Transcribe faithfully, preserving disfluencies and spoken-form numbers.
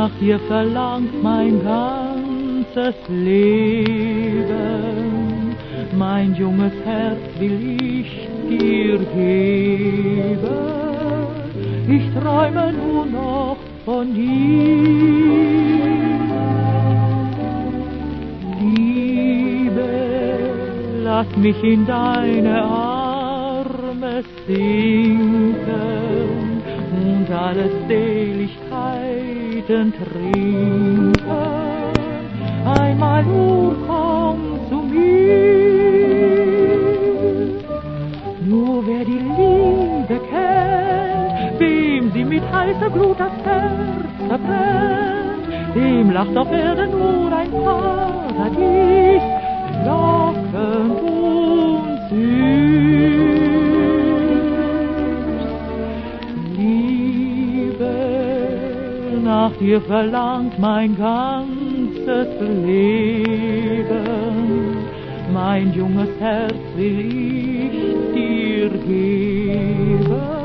nach dir verlangt mein ganzes Leben. Mein junges Herz will ich dir geben. Ich träume nur noch von dir. Liebe, lass mich in deine Arme sinken und alle Seligkeiten trinken. Einmal nur komm zu mir. Nur wer die Liebe kennt, wem sie mit heißer Glut das Herz verbrennt, dem lacht auf Erden nur ein Paradies, lockend und süß. Liebe, nach dir verlangt mein ganzes Leben. Mein junges Herz will ich dir geben.